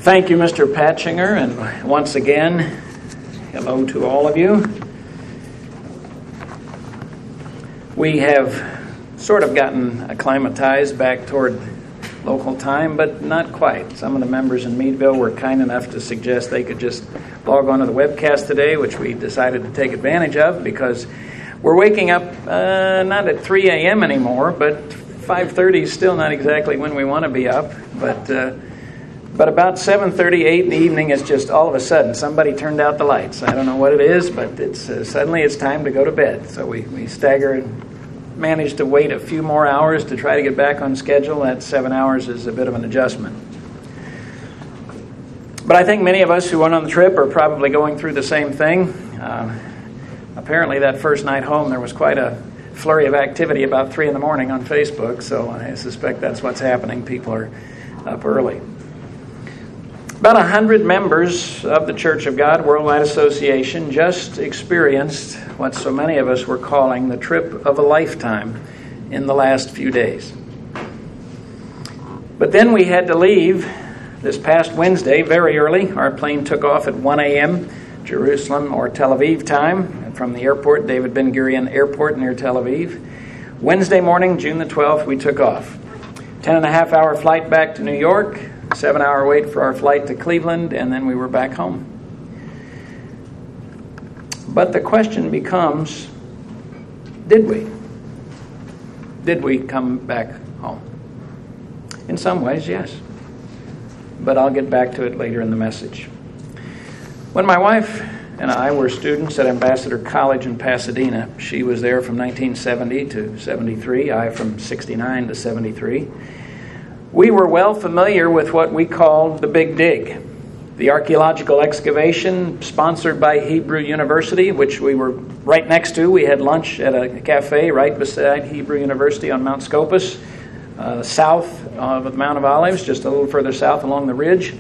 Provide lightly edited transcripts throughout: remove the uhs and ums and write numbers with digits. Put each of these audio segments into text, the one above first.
Thank you, Mr. Patchinger, and once again, hello to all of you. We have sort of gotten acclimatized back toward local time, but not quite. Some of the members in Meadville were kind enough to suggest they could just log on to the webcast today, which we decided to take advantage of because we're waking up not at 3 a.m. anymore, but 5:30 is still not exactly when we want to be up, but about 7:38 in the evening, it's just all of a sudden somebody turned out the lights. I don't know what it is, but suddenly it's time to go to bed. So we stagger and manage to wait a few more hours to try to get back on schedule. That 7 hours is a bit of an adjustment. But I think many of us who went on the trip are probably going through the same thing. Apparently that first night home there was quite a flurry of activity about 3 in the morning on Facebook, so I suspect that's what's happening. People are up early. About 100 members of the Church of God Worldwide Association just experienced what so many of us were calling the trip of a lifetime in the last few days. But then we had to leave this past Wednesday very early. Our plane took off at 1 a.m. Jerusalem or Tel Aviv time from the airport, David Ben Gurion Airport near Tel Aviv. Wednesday morning, June the 12th, we took off. 10.5-hour flight back to New York. 7-hour wait for our flight to Cleveland, and then we were back home. But the question becomes, did we? Did we come back home? In some ways, yes. But I'll get back to it later in the message. When my wife and I were students at Ambassador College in Pasadena, she was there from 1970 to 73, I from 69 to 73. We were well familiar with what we called the Big Dig, the archaeological excavation sponsored by Hebrew University, which we were right next to. We had lunch at a cafe right beside Hebrew University on Mount Scopus, south of the Mount of Olives, just a little further south along the ridge.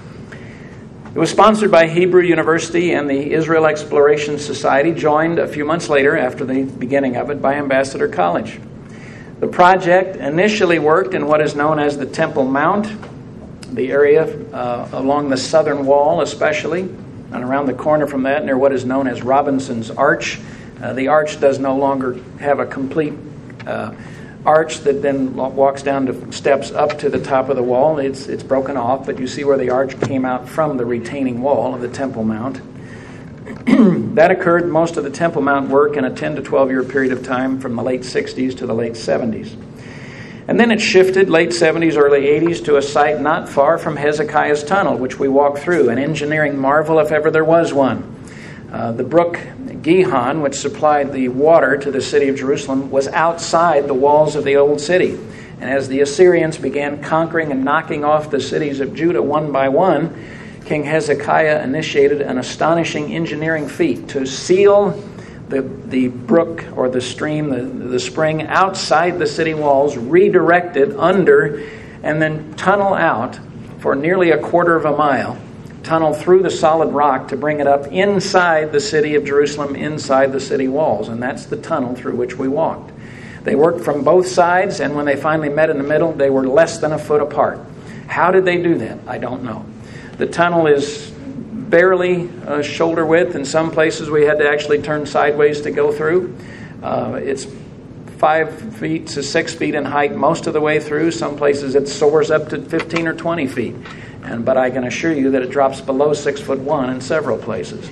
It was sponsored by Hebrew University, and the Israel Exploration Society, joined a few months later after the beginning of it by Ambassador College. The project initially worked in what is known as the Temple Mount, the area along the southern wall especially, and around the corner from that near what is known as Robinson's Arch. The arch does no longer have a complete arch that then walks down to steps up to the top of the wall. It's broken off, but you see where the arch came out from the retaining wall of the Temple Mount. That occurred, most of the Temple Mount work, in a 10 to 12 year period of time from the late 60s to the late 70s. And then it shifted, late 70s, early 80s, to a site not far from Hezekiah's Tunnel, which we walked through, an engineering marvel if ever there was one. The brook Gihon, which supplied the water to the city of Jerusalem, was outside the walls of the old city. And as the Assyrians began conquering and knocking off the cities of Judah one by one, King Hezekiah initiated an astonishing engineering feat to seal the brook or the stream, the spring, outside the city walls, redirect it under, and then tunnel out for nearly a quarter of a mile, tunnel through the solid rock to bring it up inside the city of Jerusalem, inside the city walls. And that's the tunnel through which we walked. They worked from both sides, and when they finally met in the middle, they were less than a foot apart. How did they do that? I don't know. The tunnel is barely shoulder width. In some places we had to actually turn sideways to go through. It's 5 feet to 6 feet in height most of the way through. Some places it soars up to 15 or 20 feet. But I can assure you that it drops below 6'1" in several places.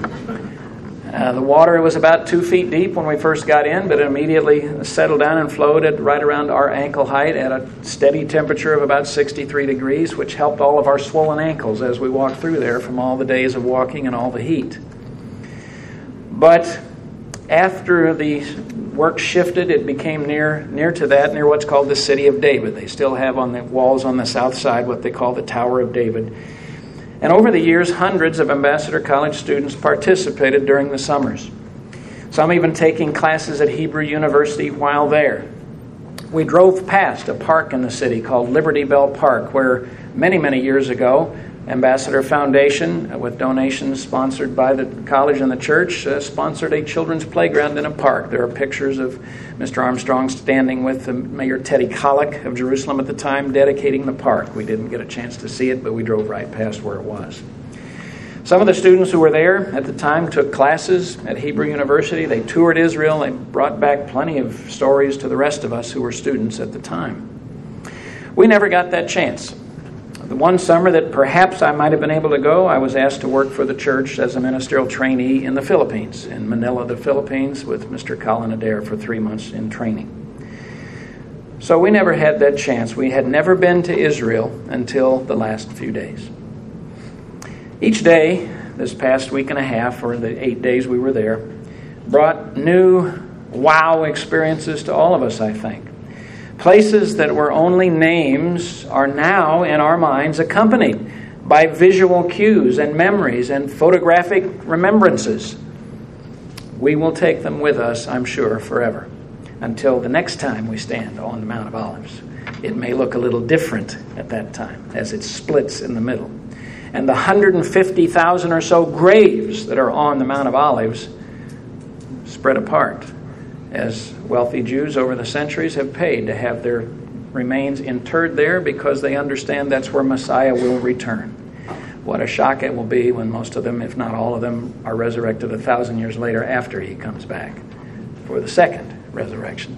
The water was about 2 feet deep when we first got in, but it immediately settled down and flowed at right around our ankle height at a steady temperature of about 63 degrees, which helped all of our swollen ankles as we walked through there from all the days of walking and all the heat. But after the work shifted, it became near to that, near what's called the City of David. They still have on the walls on the south side what they call the Tower of David. And over the years, hundreds of Ambassador College students participated during the summers, some even taking classes at Hebrew University while there. We drove past a park in the city called Liberty Bell Park, where many, many years ago, Ambassador Foundation, with donations sponsored by the college and the church, sponsored a children's playground in a park. There are pictures of Mr. Armstrong standing with Mayor Teddy Kollek of Jerusalem at the time, dedicating the park. We didn't get a chance to see it, but we drove right past where it was. Some of the students who were there at the time took classes at Hebrew University. They toured Israel. They brought back plenty of stories to the rest of us who were students at the time. We never got that chance. The one summer that perhaps I might have been able to go, I was asked to work for the church as a ministerial trainee in the Philippines, in Manila, the Philippines, with Mr. Colin Adair for 3 months in training. So we never had that chance. We had never been to Israel until the last few days. Each day, this past week and a half, or the 8 days we were there, brought new wow experiences to all of us, I think. Places that were only names are now in our minds accompanied by visual cues and memories and photographic remembrances. We will take them with us, I'm sure, forever, until the next time we stand on the Mount of Olives. It may look a little different at that time as it splits in the middle. And the 150,000 or so graves that are on the Mount of Olives spread apart, as wealthy Jews over the centuries have paid to have their remains interred there because they understand that's where Messiah will return. What a shock it will be when most of them, if not all of them, are resurrected 1,000 years later after he comes back for the second resurrection.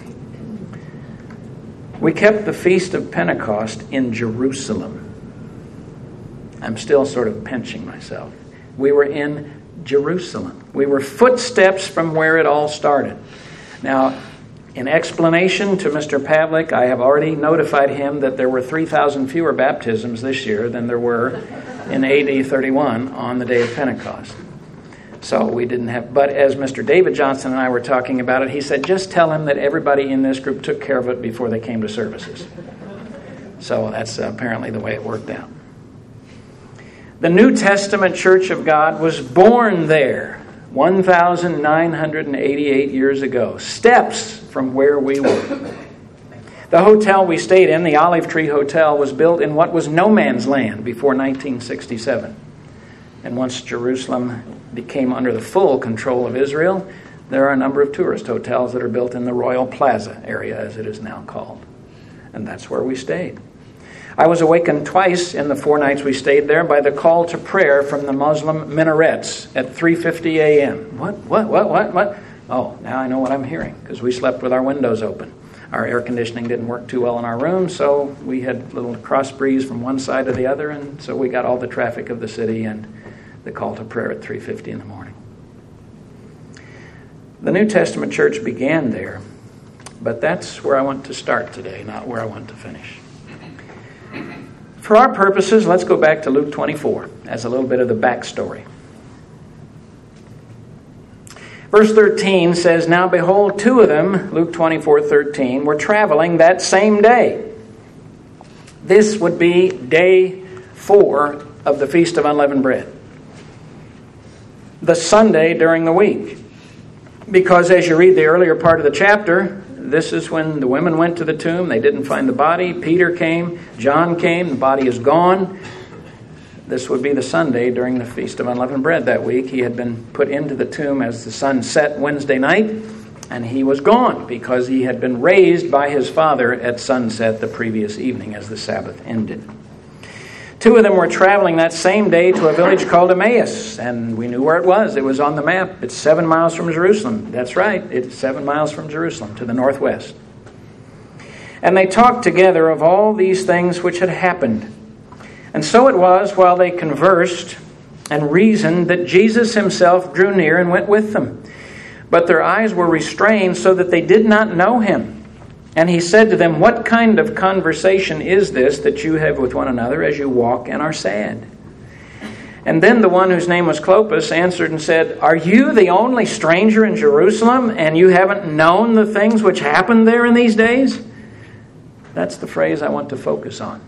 We kept the Feast of Pentecost in Jerusalem. I'm still sort of pinching myself. We were in Jerusalem. We were footsteps from where it all started. Now, in explanation to Mr. Pavlik, I have already notified him that there were 3,000 fewer baptisms this year than there were in AD 31 on the day of Pentecost. So we didn't have, but as Mr. David Johnson and I were talking about it, he said, just tell him that everybody in this group took care of it before they came to services. So that's apparently the way it worked out. The New Testament Church of God was born there 1,988 years ago, steps from where we were. The hotel we stayed in, the Olive Tree Hotel, was built in what was no man's land before 1967. And once Jerusalem became under the full control of Israel, there are a number of tourist hotels that are built in the Royal Plaza area, as it is now called. And that's where we stayed. I was awakened twice in the 4 nights we stayed there by the call to prayer from the Muslim minarets at 3:50 a.m. What? Oh, now I know what I'm hearing, because we slept with our windows open. Our air conditioning didn't work too well in our room, so we had a little cross breeze from one side to the other, and so we got all the traffic of the city and the call to prayer at 3:50 in the morning. The New Testament church began there, but that's where I want to start today, not where I want to finish. For our purposes, let's go back to Luke 24 as a little bit of the backstory. Verse 13 says, Now behold, 2 of them, Luke 24:13, were traveling that same day. This would be day 4 of the Feast of Unleavened Bread. The Sunday during the week. Because as you read the earlier part of the chapter, this is when the women went to the tomb. They didn't find the body. Peter came. John came. The body is gone. This would be the Sunday during the Feast of Unleavened Bread that week. He had been put into the tomb as the sun set Wednesday night, and he was gone because he had been raised by his Father at sunset the previous evening as the Sabbath ended. 2 of them were traveling that same day to a village called Emmaus, and we knew where it was. It was on the map. It's 7 miles from Jerusalem. That's right. It's 7 miles from Jerusalem to the northwest. And they talked together of all these things which had happened. And so it was, while they conversed and reasoned, that Jesus himself drew near and went with them. But their eyes were restrained so that they did not know him. And he said to them, What kind of conversation is this that you have with one another as you walk and are sad? And then the one whose name was Clopas answered and said, Are you the only stranger in Jerusalem, and you haven't known the things which happened there in these days? That's the phrase I want to focus on.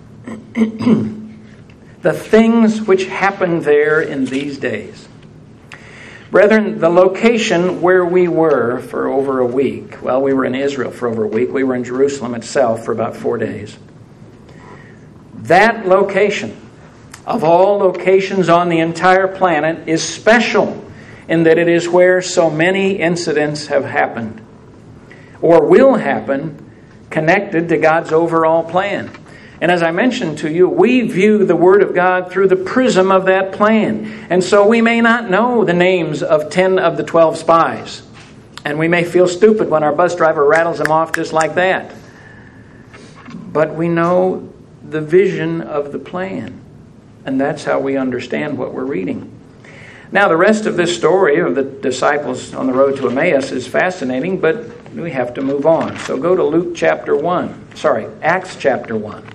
The things which happened there in these days. Brethren, the location where we were for over a week, well, we were in Israel for over a week. We were in Jerusalem itself for about 4 days. That location of all locations on the entire planet, is special in that it is where so many incidents have happened or will happen connected to God's overall plan. And as I mentioned to you, we view the Word of God through the prism of that plan. And so we may not know the names of 10 of the 12 spies. And we may feel stupid when our bus driver rattles them off just like that. But we know the vision of the plan. And that's how we understand what we're reading. Now, the rest of this story of the disciples on the road to Emmaus is fascinating, but we have to move on. So go to Acts chapter 1.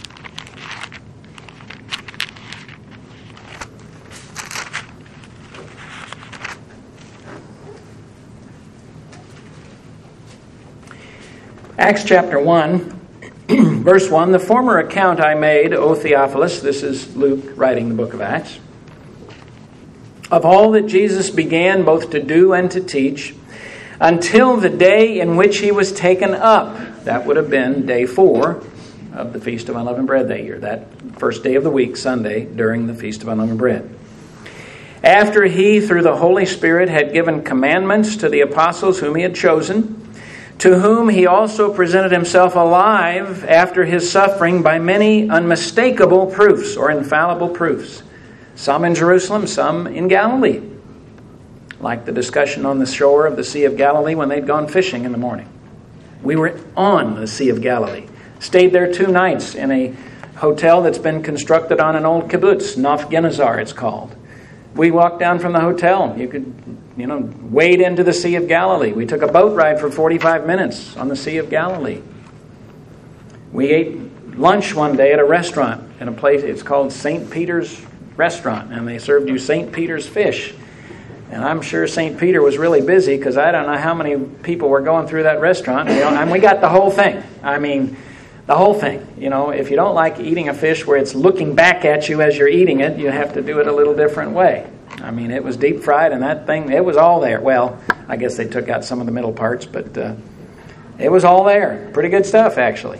Acts chapter 1, verse 1, "The former account I made, O Theophilus," this is Luke writing the book of Acts, "of all that Jesus began both to do and to teach, until the day in which he was taken up." That would have been day 4 of the Feast of Unleavened Bread that year, that first day of the week, Sunday, during the Feast of Unleavened Bread. "After he, through the Holy Spirit, had given commandments to the apostles whom he had chosen, to whom he also presented himself alive after his suffering by many unmistakable proofs," or infallible proofs, "some in Jerusalem, some in Galilee." Like the discussion on the shore of the Sea of Galilee when they'd gone fishing in the morning. We were on the Sea of Galilee. Stayed there 2 nights in a hotel that's been constructed on an old kibbutz, Nof Genazar it's called. We walked down from the hotel. You could, wade into the Sea of Galilee. We took a boat ride for 45 minutes on the Sea of Galilee. We ate lunch one day at a restaurant in a place, it's called St. Peter's Restaurant, and they served you St. Peter's fish. And I'm sure St. Peter was really busy because I don't know how many people were going through that restaurant. And we got the whole thing. I mean, the whole thing. If you don't like eating a fish where it's looking back at you as you're eating it, you have to do it a little different way. I mean, it was deep fried and that thing, it was all there. Well, I guess they took out some of the middle parts, but it was all there. Pretty good stuff, actually.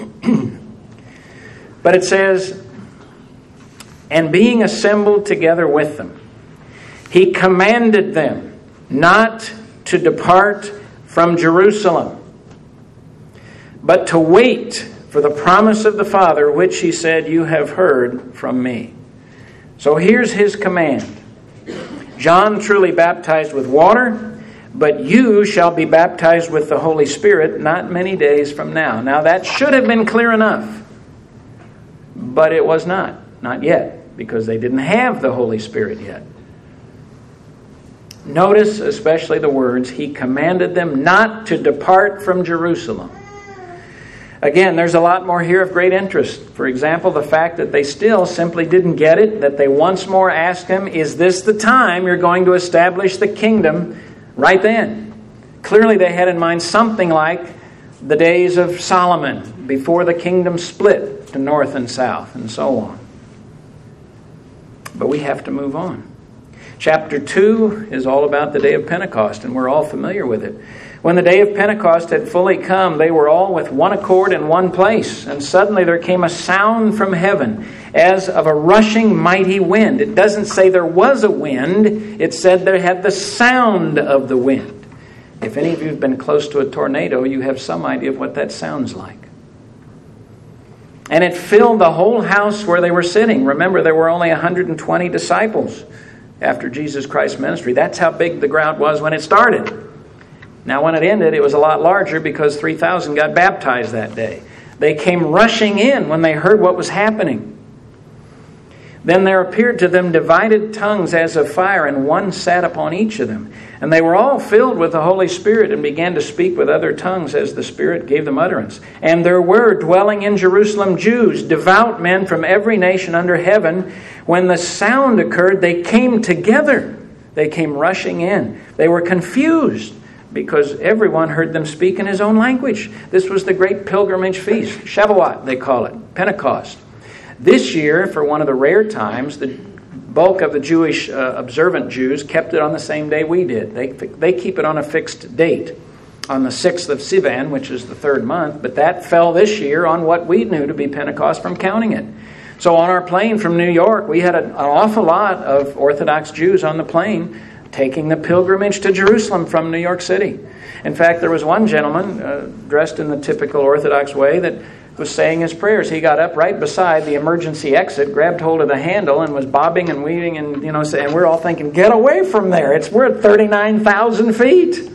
But it says, "And being assembled together with them, he commanded them not to depart from Jerusalem, but to wait for the promise of the Father, which he said, 'You have heard from me.'" So here's his command. "John truly baptized with water, but you shall be baptized with the Holy Spirit not many days from now." Now that should have been clear enough, but it was not yet, because they didn't have the Holy Spirit yet. Notice especially the words, "He commanded them not to depart from Jerusalem." Again, there's a lot more here of great interest. For example, the fact that they still simply didn't get it, that they once more asked him, "Is this the time you're going to establish the kingdom?" Right then. Clearly they had in mind something like the days of Solomon, before the kingdom split to north and south, and so on. But we have to move on. Chapter 2 is all about the day of Pentecost, and we're all familiar with it. When the day of Pentecost had fully come, they were all with one accord in one place. And suddenly there came a sound from heaven as of a rushing mighty wind. It doesn't say there was a wind. It said there had the sound of the wind. If any of you have been close to a tornado, you have some idea of what that sounds like. And it filled the whole house where they were sitting. Remember, there were only 120 disciples after Jesus Christ's ministry. That's how big the crowd was when it started. Now, when it ended, it was a lot larger because 3,000 got baptized that day. They came rushing in when they heard what was happening. Then there appeared to them divided tongues as of fire, and one sat upon each of them. And they were all filled with the Holy Spirit and began to speak with other tongues as the Spirit gave them utterance. And there were dwelling in Jerusalem Jews, devout men from every nation under heaven. When the sound occurred, they came together. They came rushing in. They were confused because everyone heard them speak in his own language. This was the great pilgrimage feast. Shavuot, they call it. Pentecost. This year, for one of the rare times, the bulk of the Jewish observant Jews kept it on the same day we did. They keep it on a fixed date. on the 6th of Sivan, which is the third month, but that fell this year on what we knew to be Pentecost from counting it. So on our plane from New York, we had an awful lot of Orthodox Jews on the plane taking the pilgrimage to Jerusalem from New York City. In fact, there was one gentleman dressed in the typical Orthodox way that was saying his prayers. He got up right beside the emergency exit, grabbed hold of the handle, and was bobbing and weaving, and and we're all thinking, "Get away from there! We're at 39,000 feet."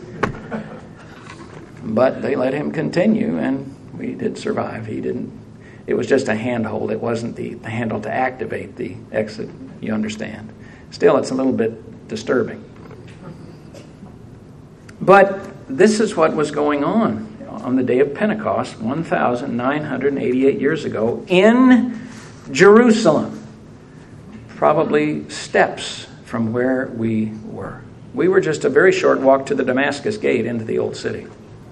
But they let him continue, and we did survive. He didn't. It was just a handhold. It wasn't the handle to activate the exit. You understand? Still, it's a little bit disturbing. But this is what was going on the day of Pentecost, 1,988 years ago, in Jerusalem. Probably steps from where we were. We were just a very short walk to the Damascus Gate into the Old City.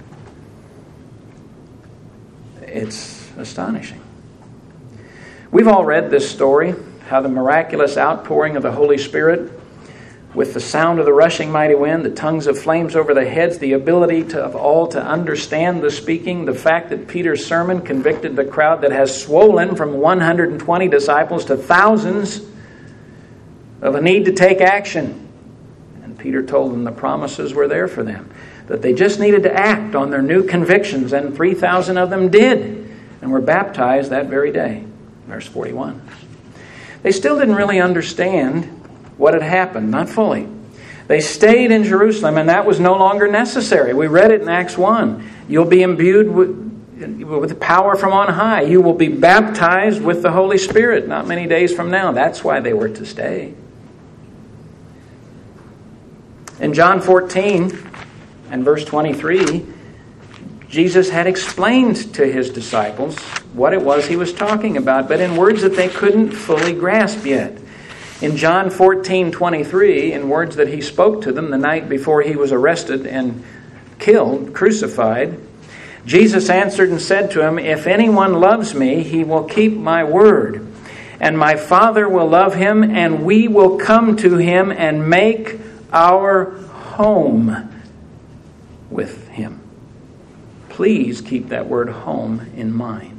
It's astonishing. We've all read this story, how the miraculous outpouring of the Holy Spirit, with the sound of the rushing mighty wind, the tongues of flames over their heads, the ability of all to understand the speaking, the fact that Peter's sermon convicted the crowd that has swollen from 120 disciples to thousands of a need to take action. And Peter told them the promises were there for them, that they just needed to act on their new convictions, and 3,000 of them did and were baptized that very day. Verse 41. They still didn't really understand what had happened, not fully. They stayed in Jerusalem, and that was no longer necessary. We read it in Acts 1. You'll be imbued with power from on high. You will be baptized with the Holy Spirit not many days from now. That's why they were to stay. In John 14 and verse 23, Jesus had explained to his disciples what it was he was talking about, but in words that they couldn't fully grasp yet. In John 14:23, in words that he spoke to them the night before he was arrested and killed, crucified, Jesus answered and said to him, "If anyone loves me, he will keep my word, and my Father will love him, and we will come to him and make our home with him." Please keep that word home in mind.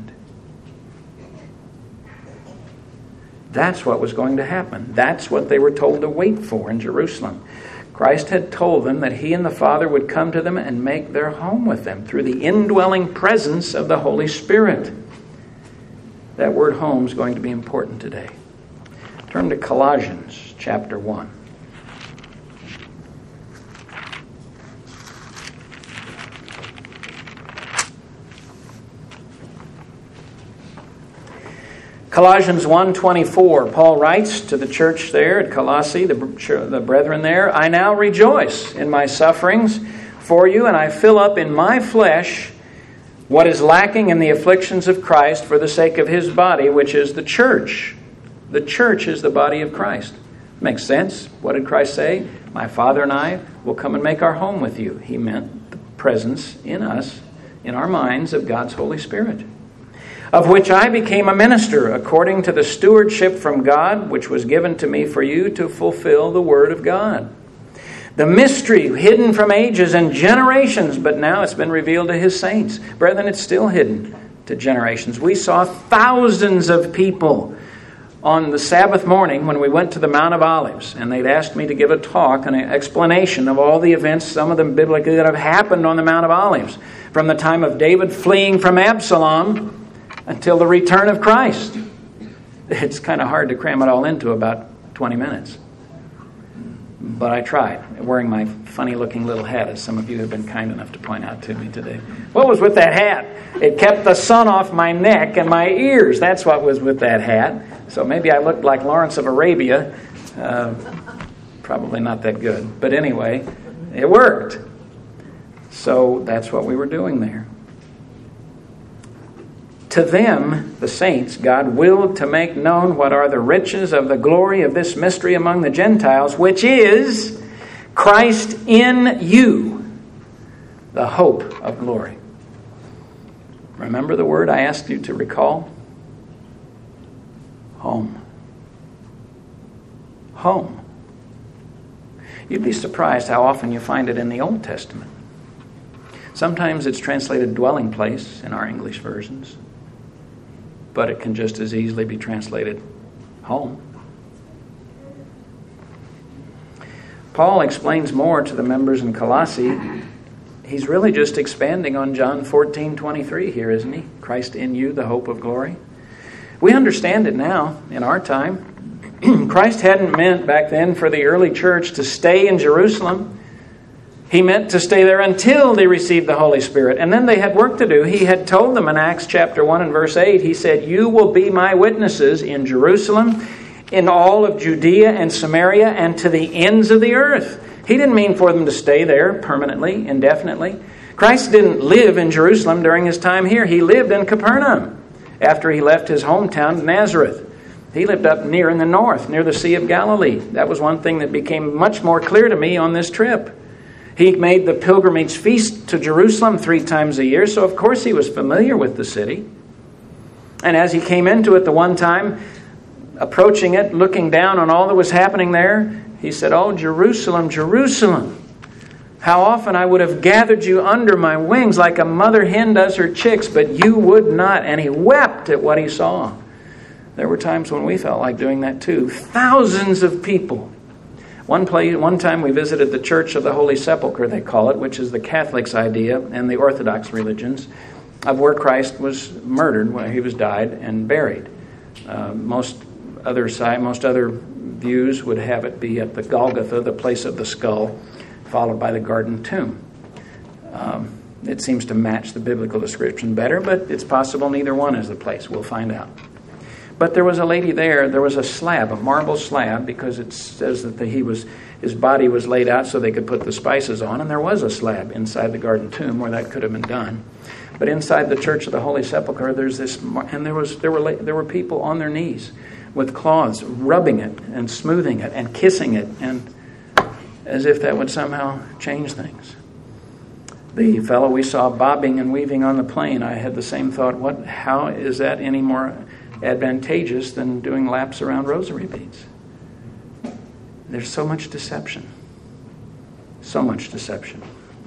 That's what was going to happen. That's what they were told to wait for in Jerusalem. Christ had told them that he and the Father would come to them and make their home with them through the indwelling presence of the Holy Spirit. That word home is going to be important today. Turn to Colossians chapter 1. Colossians 1:24, Paul writes to the church there at Colossae, the brethren there, "I now rejoice in my sufferings for you, and I fill up in my flesh what is lacking in the afflictions of Christ for the sake of his body, which is the church." The church is the body of Christ. Makes sense. What did Christ say? "My Father and I will come and make our home with you." He meant the presence in us, in our minds, of God's Holy Spirit. "Of which I became a minister according to the stewardship from God, which was given to me for you to fulfill the word of God. The mystery hidden from ages and generations, but now it's been revealed to his saints." Brethren, it's still hidden to generations. We saw thousands of people on the Sabbath morning when we went to the Mount of Olives, and they'd asked me to give a talk, an explanation of all the events, some of them biblically, that have happened on the Mount of Olives, from the time of David fleeing from Absalom until the return of Christ. It's kind of hard to cram it all into about 20 minutes. But I tried, wearing my funny-looking little hat, as some of you have been kind enough to point out to me today. What was with that hat? It kept the sun off my neck and my ears. That's what was with that hat. So maybe I looked like Lawrence of Arabia. Probably not that good. But anyway, it worked. So that's what we were doing there. To them, the saints, God willed to make known what are the riches of the glory of this mystery among the Gentiles, which is Christ in you, the hope of glory. Remember the word I asked you to recall? Home. Home. You'd be surprised how often you find it in the Old Testament. Sometimes it's translated dwelling place in our English versions, but it can just as easily be translated home. Paul explains more to the members in Colossae. He's really just expanding on John 14:23 here, isn't he? Christ in you, the hope of glory. We understand it now in our time. Christ hadn't meant back then for the early church to stay in Jerusalem. He meant to stay there until they received the Holy Spirit. And then they had work to do. He had told them in Acts chapter 1 and verse 8, he said, "You will be my witnesses in Jerusalem, in all of Judea and Samaria, and to the ends of the earth." He didn't mean for them to stay there permanently, indefinitely. Christ didn't live in Jerusalem during his time here. He lived in Capernaum after he left his hometown, Nazareth. He lived up near in the north, near the Sea of Galilee. That was one thing that became much more clear to me on this trip. He made the pilgrimage feast to Jerusalem 3 times a year, so of course he was familiar with the city. And as he came into it the one time, approaching it, looking down on all that was happening there, he said, "Oh, Jerusalem, Jerusalem, how often I would have gathered you under my wings like a mother hen does her chicks, but you would not." And he wept at what he saw. There were times when we felt like doing that too. Thousands of people. One time we visited the Church of the Holy Sepulchre, they call it, which is the Catholics' idea and the Orthodox religions of where Christ was murdered, where he was died and buried. Most other views would have it be at the Golgotha, the place of the skull, followed by the garden tomb. It seems to match the biblical description better, but it's possible neither one is the place. We'll find out. But there was a lady there. There was a slab, a marble slab, because it says that his body was laid out so they could put the spices on, and there was a slab inside the garden tomb where that could have been done. But inside the Church of the Holy Sepulchre, there's this, and there were people on their knees with cloths, rubbing it and smoothing it and kissing it, and as if that would somehow change things. The fellow we saw bobbing and weaving on the plane, I had the same thought. How is that any more advantageous than doing laps around rosary beads? There's so much deception. So much deception.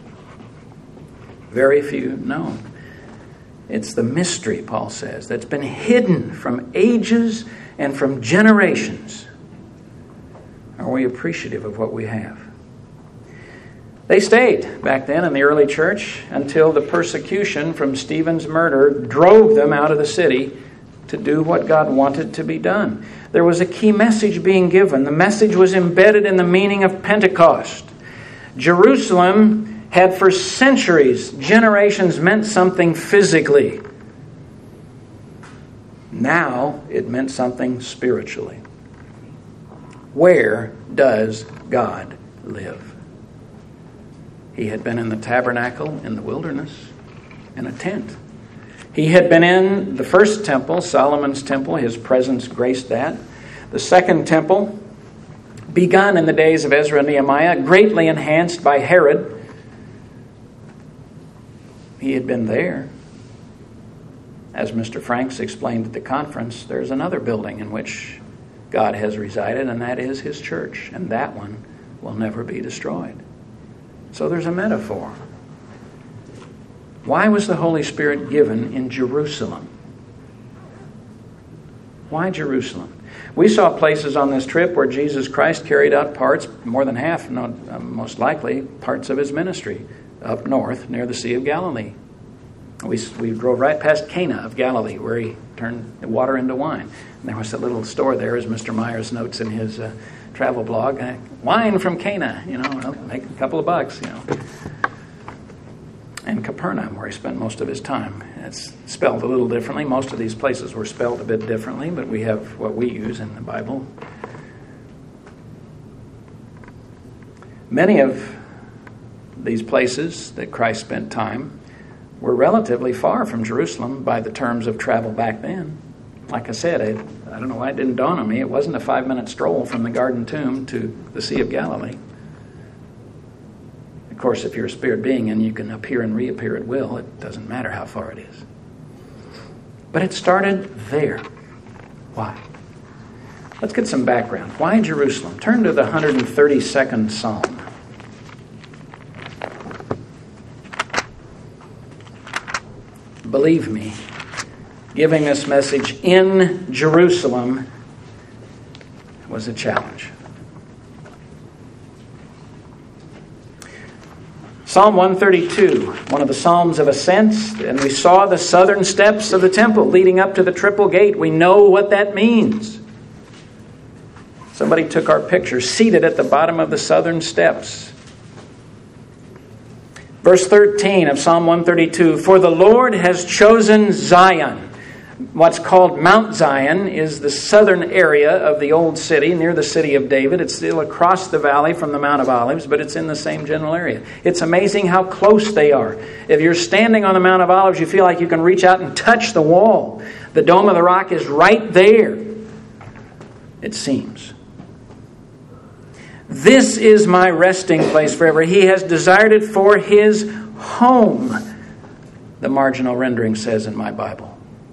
Very few know. It's the mystery, Paul says, that's been hidden from ages and from generations. Are we appreciative of what we have? They stayed back then in the early church until the persecution from Stephen's murder drove them out of the city to do what God wanted to be done. There was a key message being given. The message was embedded in the meaning of Pentecost. Jerusalem had for centuries, generations, meant something physically. Now it meant something spiritually. Where does God live? He had been in the tabernacle in the wilderness, in a tent. He had been in the first temple, Solomon's temple. His presence graced that. The second temple, begun in the days of Ezra and Nehemiah, greatly enhanced by Herod. He had been there. As Mr. Franks explained at the conference, there's another building in which God has resided, and that is his church. And that one will never be destroyed. So there's a metaphor. Why was the Holy Spirit given in Jerusalem? Why Jerusalem? We saw places on this trip where Jesus Christ carried out parts, more than half, most likely, parts of his ministry up north near the Sea of Galilee. We drove right past Cana of Galilee where he turned water into wine. And there was a little store there, as Mr. Myers notes in his travel blog. Wine from Cana, make a couple of bucks, And Capernaum, where he spent most of his time. It's spelled a little differently. Most of these places were spelled a bit differently, but we have what we use in the Bible. Many of these places that Christ spent time were relatively far from Jerusalem by the terms of travel back then. Like I said, I don't know why it didn't dawn on me. It wasn't a 5-minute stroll from the Garden Tomb to the Sea of Galilee. Of course, if you're a spirit being and you can appear and reappear at will, it doesn't matter how far it is. But it started there. Why? Let's get some background. Why Jerusalem? Turn to the 132nd Psalm. believe me, giving this message in Jerusalem was a challenge. Psalm 132, one of the Psalms of Ascents, and we saw the southern steps of the temple leading up to the triple gate. We know what that means. Somebody took our picture, seated at the bottom of the southern steps. Verse 13 of Psalm 132, for the Lord has chosen Zion. What's called Mount Zion is the southern area of the old city, near the city of David. It's still across the valley from the Mount of Olives, but it's in the same general area. It's amazing how close they are. If you're standing on the Mount of Olives, you feel like you can reach out and touch the wall. The Dome of the Rock is right there, it seems. This is my resting place forever. He has desired it for his home, the marginal rendering says in my Bible.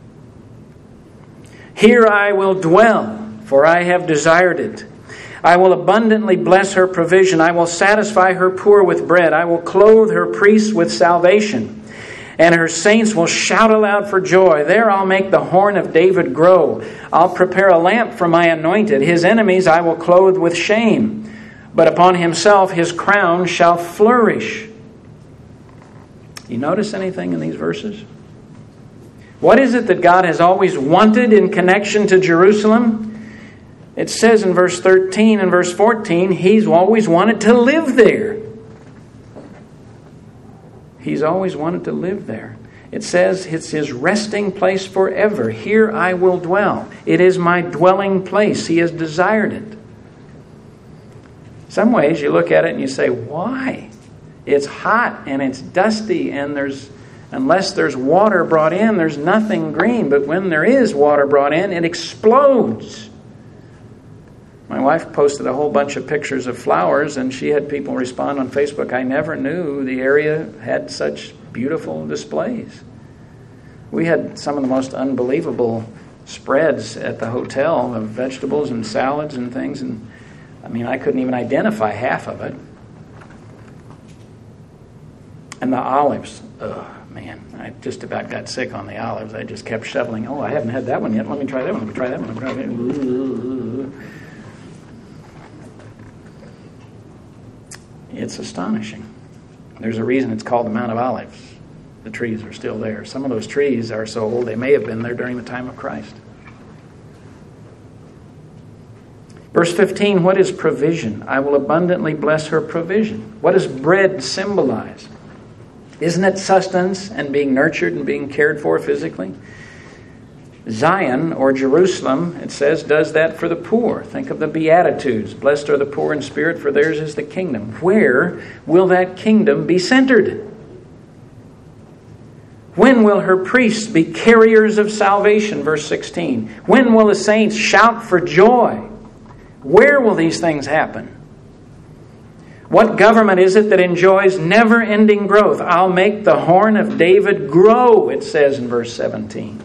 Here I will dwell, for I have desired it. I will abundantly bless her provision. I will satisfy her poor with bread. I will clothe her priests with salvation. And her saints will shout aloud for joy. There I'll make the horn of David grow. I'll prepare a lamp for my anointed. His enemies I will clothe with shame. But upon himself his crown shall flourish. You notice anything in these verses? What is it that God has always wanted in connection to Jerusalem? It says in verse 13 and verse 14, He's always wanted to live there. He's always wanted to live there. It says it's His resting place forever. Here I will dwell. It is my dwelling place. He has desired it. Some ways you look at it and you say, why? It's hot and it's dusty and unless there's water brought in, there's nothing green. But when there is water brought in, it explodes. My wife posted a whole bunch of pictures of flowers, and she had people respond on Facebook, I never knew the area had such beautiful displays. We had some of the most unbelievable spreads at the hotel of vegetables and salads and things. And I couldn't even identify half of it. And the olives, man, I just about got sick on the olives. I just kept shoveling. Oh, I haven't had that one yet. Let me try that one. Let me try that one. Let me try that one. It's astonishing. There's a reason it's called the Mount of Olives. The trees are still there. Some of those trees are so old they may have been there during the time of Christ. Verse 15, what is provision? I will abundantly bless her provision. What does bread symbolize? Isn't it sustenance and being nurtured and being cared for physically? Zion, or Jerusalem, it says, does that for the poor. Think of the Beatitudes. Blessed are the poor in spirit, for theirs is the kingdom. Where will that kingdom be centered? When will her priests be carriers of salvation? Verse 16. When will the saints shout for joy? Where will these things happen? What government is it that enjoys never-ending growth? I'll make the horn of David grow, it says in verse 17.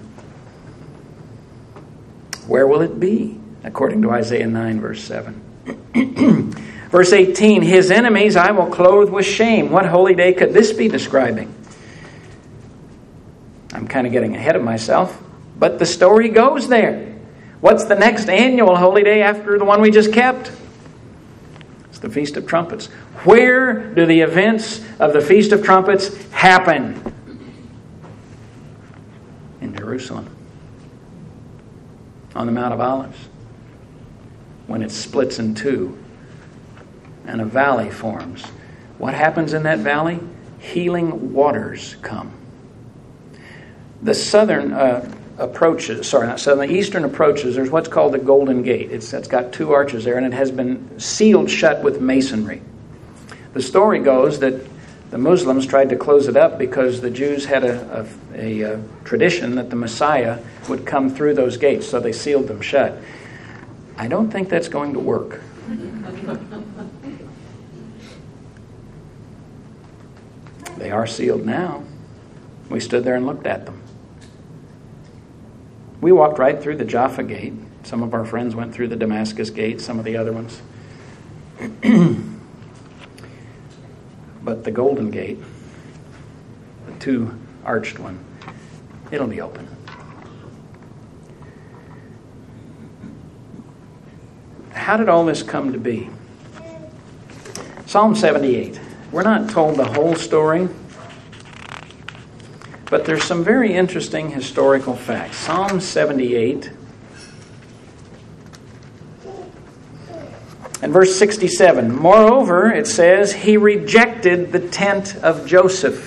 Where will it be? According to Isaiah 9, verse 7. Verse 18, his enemies I will clothe with shame. What holy day could this be describing? I'm kind of getting ahead of myself, but the story goes there. What's the next annual holy day after the one we just kept? The Feast of Trumpets. Where do the events of the Feast of Trumpets happen? In Jerusalem. On the Mount of Olives. When it splits in two and a valley forms. What happens in that valley? Healing waters come. The southern approaches, the eastern approaches, there's what's called the Golden Gate. It's got two arches there, and it has been sealed shut with masonry. The story goes that the Muslims tried to close it up because the Jews had a tradition that the Messiah would come through those gates, so they sealed them shut. I don't think that's going to work. They are sealed now. We stood there and looked at them. We walked right through the Jaffa Gate. Some of our friends went through the Damascus Gate, some of the other ones. But the Golden Gate, the two-arched one, It'll be open. How did all this come to be? Psalm 78. We're not told the whole story, but there's some very interesting historical facts. Psalm 78 and verse 67. Moreover, it says, he rejected the tent of Joseph.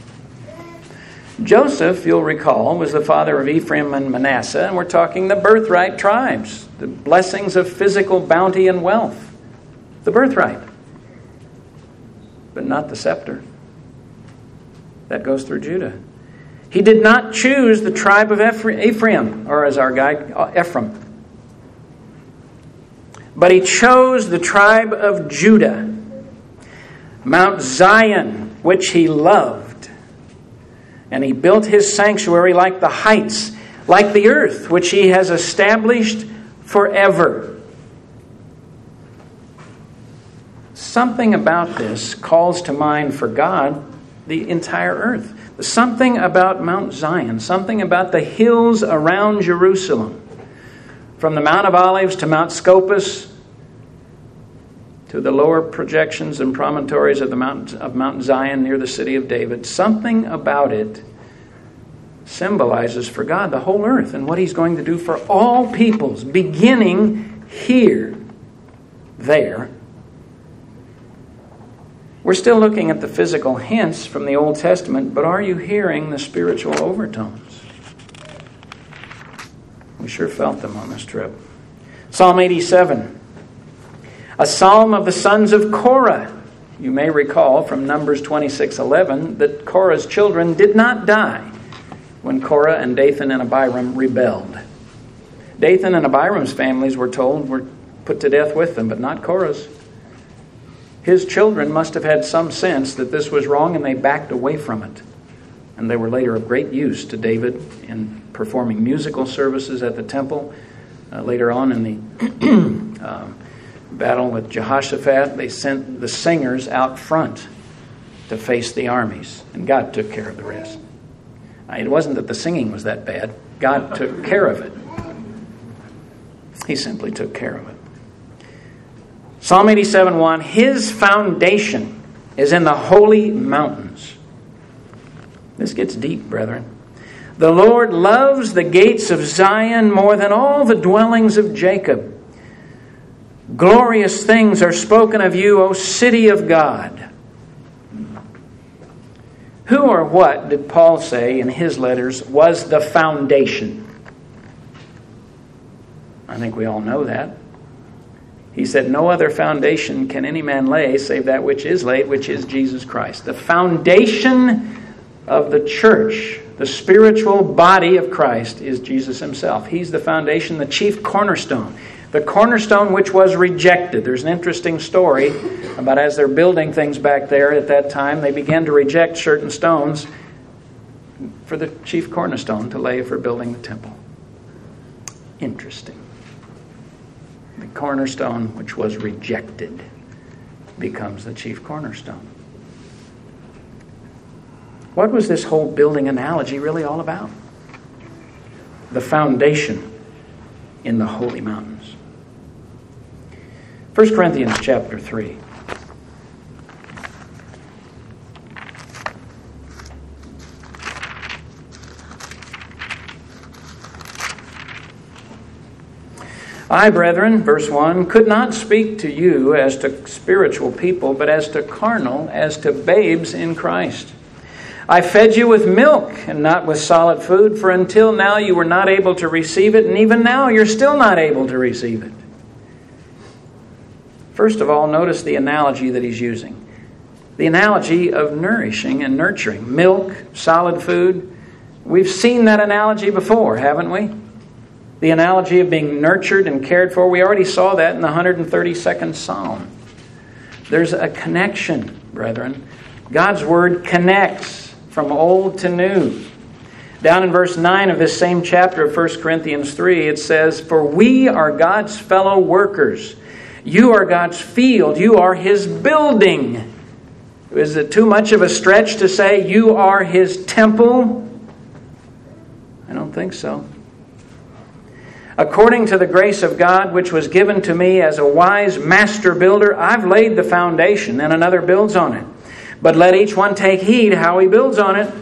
Joseph, you'll recall, was the father of Ephraim and Manasseh, and we're talking the birthright tribes, the blessings of physical bounty and wealth. The birthright. But not the scepter. That goes through Judah. He did not choose the tribe of Ephraim, or as our guide, Ephraim. But he chose the tribe of Judah, Mount Zion, which he loved. And he built his sanctuary like the heights, like the earth, which he has established forever. Something about this calls to mind for God the entire earth. Something about Mount Zion, something about the hills around Jerusalem. From the Mount of Olives to Mount Scopus, to the lower projections and promontories of Mount Zion near the city of David. Something about it symbolizes for God the whole earth and what he's going to do for all peoples, beginning here, there. We're still looking at the physical hints from the Old Testament, but are you hearing the spiritual overtones? We sure felt them on this trip. Psalm 87. A psalm of the sons of Korah. You may recall from Numbers 26:11 that Korah's children did not die when Korah and Dathan and Abiram rebelled. Dathan and Abiram's families, we're told, were put to death with them, but not Korah's. His children must have had some sense that this was wrong, and they backed away from it. And they were later of great use to David in performing musical services at the temple. Later on in the battle with Jehoshaphat, they sent the singers out front to face the armies, and God took care of the rest. It wasn't that the singing was that bad. God took care of it. He simply took care of it. Psalm 87:1, his foundation is in the holy mountains. This gets deep, brethren. The Lord loves the gates of Zion more than all the dwellings of Jacob. Glorious things are spoken of you, O city of God. Who or what did Paul say in his letters was the foundation? I think we all know that. He said, no other foundation can any man lay save that which is laid, which is Jesus Christ. The foundation of the church, the spiritual body of Christ, is Jesus himself. He's the foundation, the chief cornerstone. The cornerstone which was rejected. There's an interesting story about as they're building things back there at that time, they began to reject certain stones for the chief cornerstone to lay for building the temple. Interesting. The cornerstone which was rejected becomes the chief cornerstone. What was this whole building analogy really all about? The foundation in the holy mountains. 1 Corinthians chapter 3. I, brethren, verse 1, could not speak to you as to spiritual people, but as to carnal, as to babes in Christ. I fed you with milk and not with solid food, for until now you were not able to receive it, and even now you're still not able to receive it. First of all, notice the analogy that he's using. The analogy of nourishing and nurturing. Milk, solid food. We've seen that analogy before, haven't we? The analogy of being nurtured and cared for. We already saw that in the 132nd Psalm. There's a connection, brethren. God's Word connects from old to new. Down in verse 9 of this same chapter of 1 Corinthians 3, it says, for we are God's fellow workers. You are God's field. You are His building. Is it too much of a stretch to say you are His temple? think so. According to the grace of God, which was given to me as a wise master builder, I've laid the foundation, and another builds on it. But let each one take heed how he builds on it.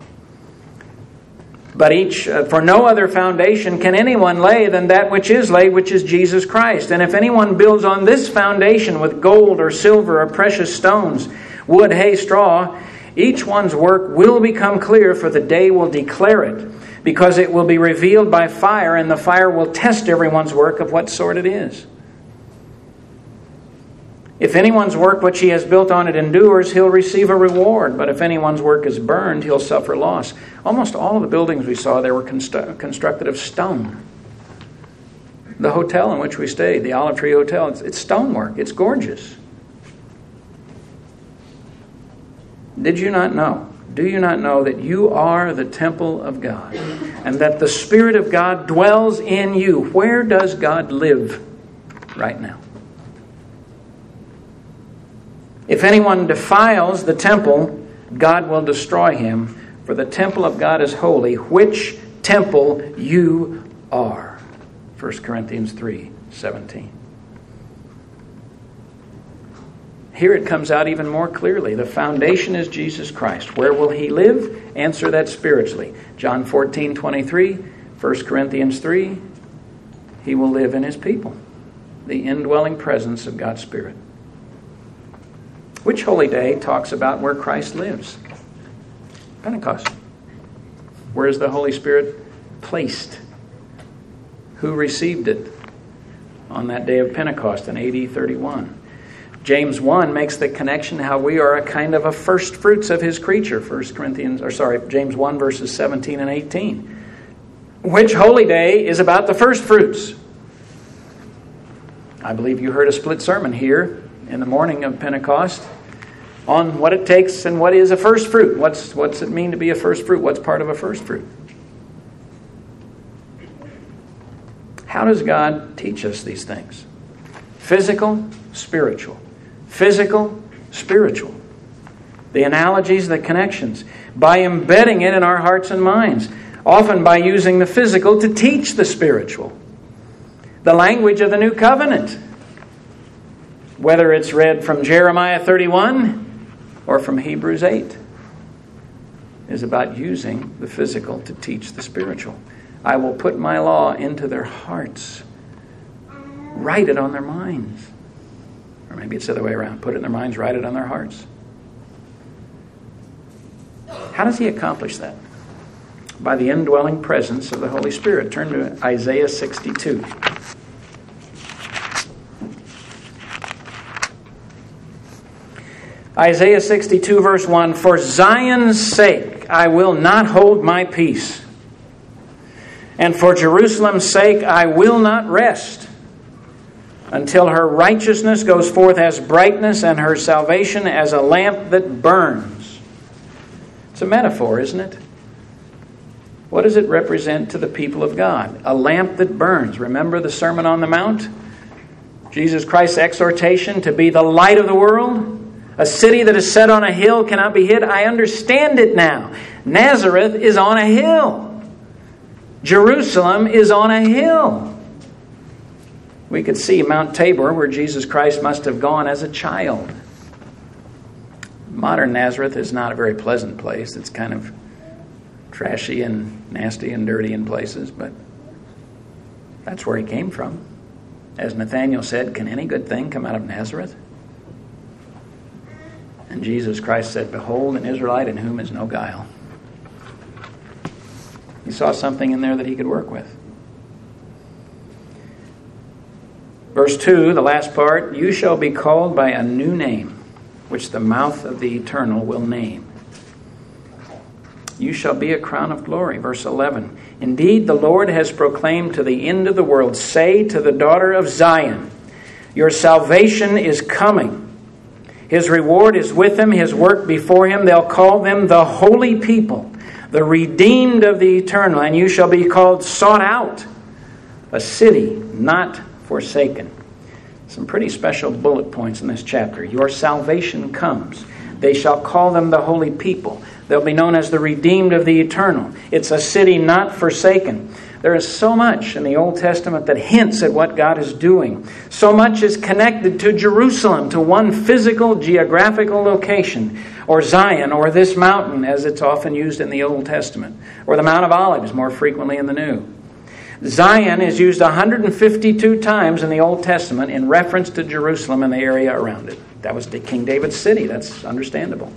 But for no other foundation can anyone lay than that which is laid, which is Jesus Christ. And if anyone builds on this foundation with gold or silver or precious stones, wood, hay, straw, each one's work will become clear, for the day will declare it, because it will be revealed by fire, and the fire will test everyone's work of what sort it is. If anyone's work which he has built on it endures, he'll receive a reward. But if anyone's work is burned, he'll suffer loss. Almost all of the buildings we saw there were constructed of stone. The hotel in which we stayed, the Olive Tree Hotel, it's stonework. It's gorgeous. Did you not know? Do you not know that you are the temple of God, and that the Spirit of God dwells in you? Where does God live right now? If anyone defiles the temple, God will destroy him, for the temple of God is holy, which temple you are. 1 Corinthians 3:17. Here it comes out even more clearly. The foundation is Jesus Christ. Where will he live? Answer that spiritually. John 14:23, 1 Corinthians 3, he will live in his people. The indwelling presence of God's Spirit. Which holy day talks about where Christ lives? Pentecost. Where is the Holy Spirit placed? Who received it on that day of Pentecost in AD 31? James 1 makes the connection how we are a kind of a first fruits of his creature. James 1 verses 17 and 18. Which holy day is about the first fruits? I believe you heard a split sermon here in the morning of Pentecost on what it takes and what is a first fruit. What's it mean to be a first fruit? What's part of a first fruit? How does God teach us these things? Physical, spiritual. Physical, spiritual. The analogies, the connections. By embedding it in our hearts and minds. Often by using the physical to teach the spiritual. The language of the new covenant. Whether it's read from Jeremiah 31 or from Hebrews 8, is about using the physical to teach the spiritual. I will put my law into their hearts. Write it on their minds. Or maybe it's the other way around. Put it in their minds, write it on their hearts. How does he accomplish that? By the indwelling presence of the Holy Spirit. Turn to Isaiah 62. Isaiah 62 verse 1, for Zion's sake I will not hold my peace, and for Jerusalem's sake I will not rest, until her righteousness goes forth as brightness, and her salvation as a lamp that burns. It's a metaphor, isn't it? What does it represent to the people of God? A lamp that burns. Remember the Sermon on the Mount? Jesus Christ's exhortation to be the light of the world? A city that is set on a hill cannot be hid. I understand it now. Nazareth is on a hill. Jerusalem is on a hill. We could see Mount Tabor, where Jesus Christ must have gone as a child. Modern Nazareth is not a very pleasant place. It's kind of trashy and nasty and dirty in places, but that's where he came from. As Nathanael said, can any good thing come out of Nazareth? And Jesus Christ said, behold, an Israelite in whom is no guile. He saw something in there that he could work with. Verse 2, the last part, you shall be called by a new name, which the mouth of the Eternal will name. You shall be a crown of glory. Verse 11, indeed, the Lord has proclaimed to the end of the world, say to the daughter of Zion, your salvation is coming. His reward is with him, his work before him. They'll call them the holy people, the redeemed of the Eternal. And you shall be called sought out, a city not forsaken. Some pretty special bullet points in this chapter. Your salvation comes. They shall call them the holy people, They'll be known as the redeemed of the eternal. It's a city not forsaken. There is so much in the Old Testament that hints at what God is doing. So much is connected to Jerusalem, to one physical, geographical location, or Zion, or this mountain, as it's often used in the Old Testament, or the Mount of Olives, more frequently in the New. Zion is used 152 times in the Old Testament in reference to Jerusalem and the area around it. That was King David's city. That's understandable.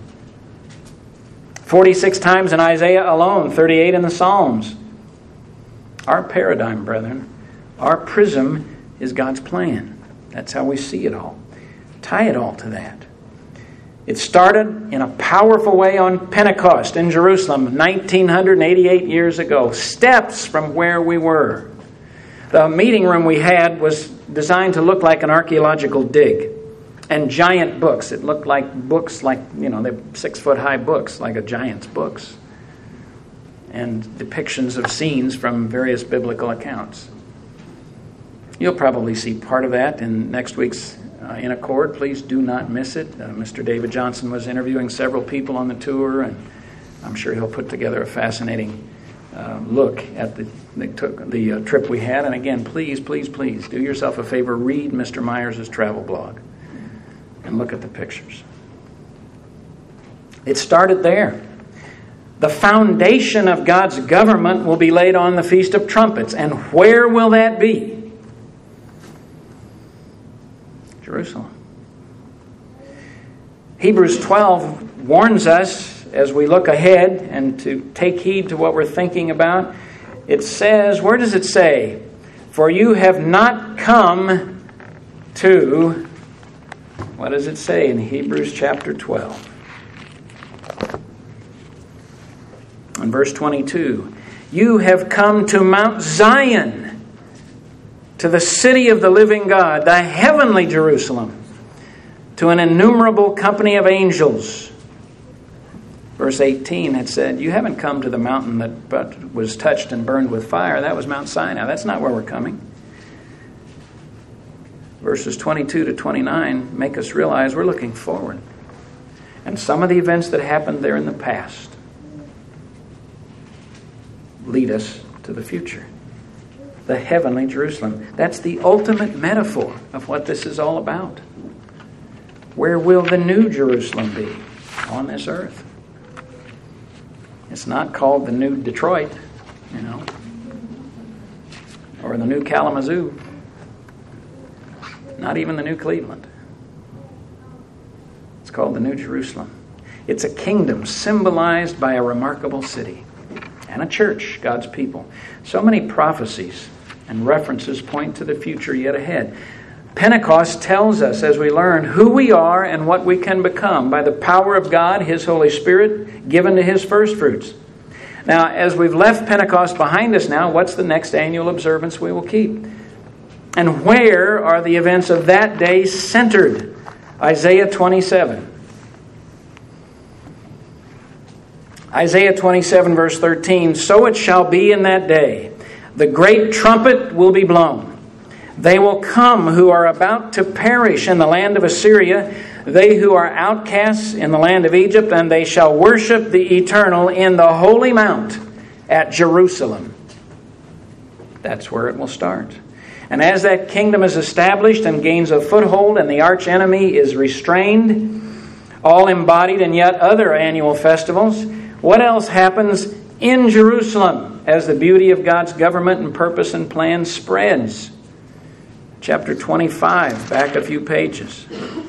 46 times in Isaiah alone, 38 in the Psalms. Our paradigm, brethren, our prism is God's plan. That's how we see it all. Tie it all to that. It started in a powerful way on Pentecost in Jerusalem 1988 years ago, steps from where we were. The meeting room we had was designed to look like an archaeological dig. And giant books. It looked like books like, they're 6-foot-high books, like a giant's books. And depictions of scenes from various biblical accounts. You'll probably see part of that in next week's In Accord. Please do not miss it. Mr. David Johnson was interviewing several people on the tour, and I'm sure he'll put together a fascinating look at the trip we had. And again, please do yourself a favor, read Mr. Myers' travel blog and look at the pictures. It started there. The foundation of God's government will be laid on the Feast of Trumpets. And where will that be? Jerusalem. Hebrews 12 warns us as we look ahead and to take heed to what we're thinking about. It says, where does it say? For you have not come to, what does it say in Hebrews chapter 12? In verse 22, you have come to Mount Zion, to the city of the living God, the heavenly Jerusalem, to an innumerable company of angels. Verse 18 had said, you haven't come to the mountain that was touched and burned with fire. That was Mount Sinai. That's not where we're coming. Verses 22 to 29 make us realize we're looking forward. And some of the events that happened there in the past lead us to the future. The heavenly Jerusalem. That's the ultimate metaphor of what this is all about. Where will the new Jerusalem be? On this earth. It's not called the new Detroit, or the new Kalamazoo. Not even the new Cleveland. It's called the New Jerusalem. It's a kingdom symbolized by a remarkable city. And a church, God's people. So many prophecies and references point to the future yet ahead. Pentecost tells us, as we learn, who we are and what we can become by the power of God, His Holy Spirit, given to His first fruits. Now, as we've left Pentecost behind us now, what's the next annual observance we will keep? And where are the events of that day centered? Isaiah 27. Isaiah 27 verse 13, so it shall be in that day. The great trumpet will be blown. They will come who are about to perish in the land of Assyria, they who are outcasts in the land of Egypt, and they shall worship the Eternal in the holy mount at Jerusalem. That's where it will start. And as that kingdom is established and gains a foothold and the arch enemy is restrained, all embodied in yet other annual festivals, what else happens in Jerusalem as the beauty of God's government and purpose and plan spreads? Chapter 25, back a few pages.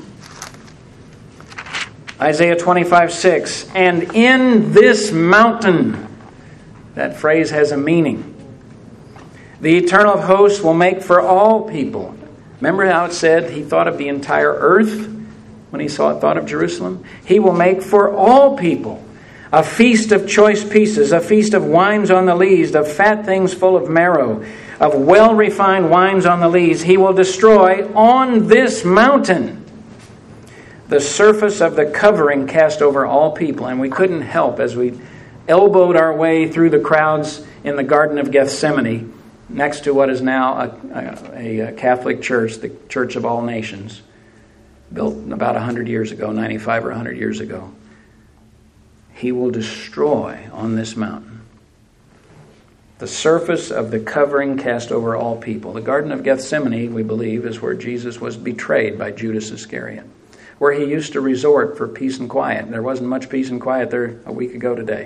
Isaiah 25:6. And in this mountain, that phrase has a meaning. The Eternal of hosts will make for all people. Remember how it said He thought of the entire earth when He thought of Jerusalem? He will make for all people a feast of choice pieces, a feast of wines on the lees, of fat things full of marrow, of well-refined wines on the lees. He will destroy on this mountain the surface of the covering cast over all people. And we couldn't help, as we elbowed our way through the crowds in the Garden of Gethsemane, next to what is now a Catholic church, the Church of All Nations, built about 100 years ago, 95 or 100 years ago. He will destroy on this mountain the surface of the covering cast over all people. The Garden of Gethsemane, we believe, is where Jesus was betrayed by Judas Iscariot, where he used to resort for peace and quiet. There wasn't much peace and quiet there a week ago today.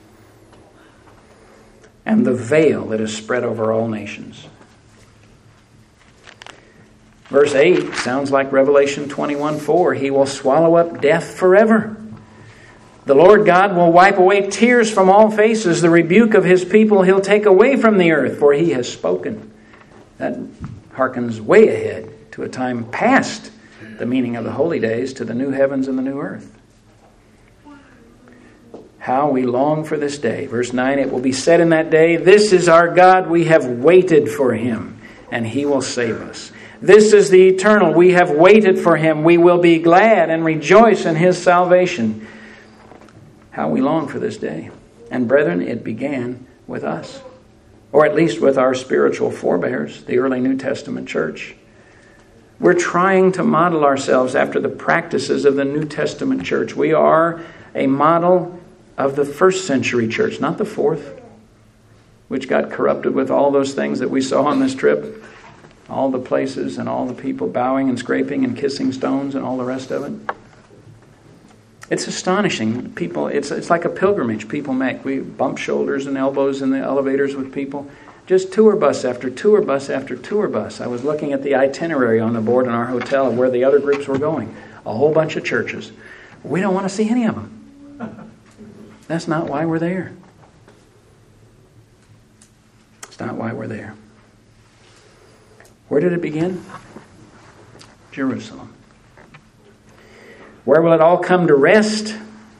And the veil that is spread over all nations. Verse 8 sounds like Revelation 21:4. He will swallow up death forever. The Lord God will wipe away tears from all faces. The rebuke of his people he'll take away from the earth, for he has spoken. That harkens way ahead to a time past the meaning of the holy days, to the new heavens and the new earth. How we long for this day. Verse 9, it will be said in that day, this is our God, we have waited for him, and he will save us. This is the eternal, we have waited for him. We will be glad and rejoice in his salvation. How we long for this day. And brethren, it began with us, or at least with our spiritual forebears, the early New Testament church. We're trying to model ourselves after the practices of the New Testament church. We are a model of the first century church, not the fourth, which got corrupted with all those things that we saw on this trip. All the places and all the people bowing and scraping and kissing stones and all the rest of it. It's astonishing. People, it's like a pilgrimage people make. We bump shoulders and elbows in the elevators with people. Just tour bus after tour bus after tour bus. I was looking at the itinerary on the board in our hotel of where the other groups were going. A whole bunch of churches. We don't want to see any of them. That's not why we're there. It's not why we're there. Where did it begin? Jerusalem. Where will it all come to rest?